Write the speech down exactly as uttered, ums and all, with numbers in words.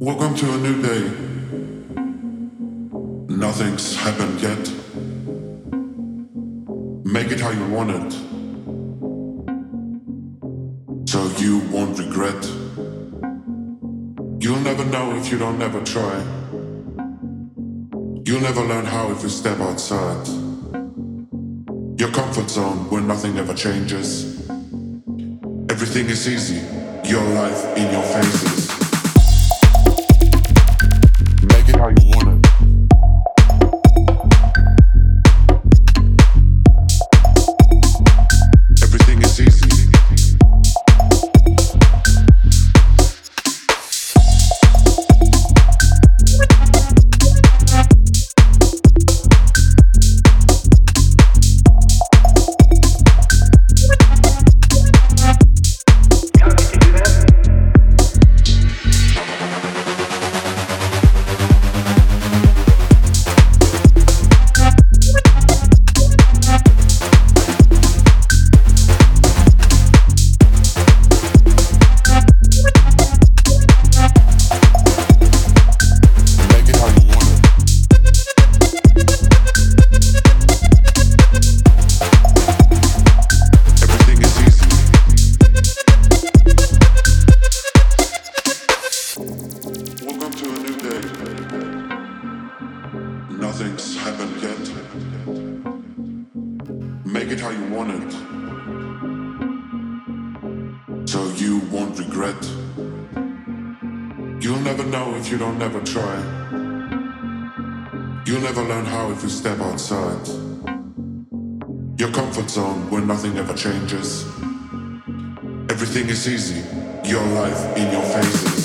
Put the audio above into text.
Welcome to a new day. Nothing's happened yet. Make it how you want it, so you won't regret. You'll never know if you don't ever try. You'll never learn how if you step outside your comfort zone where nothing ever changes. Everything is easy, your life in your faces. Make it how you want it. Everything is easy. Nothing's happened yet. Make it how you want it, so you won't regret. You'll never know if you don't ever try. You'll never learn how if you step outside your comfort zone where nothing ever changes. Everything is easy, your life in your faces.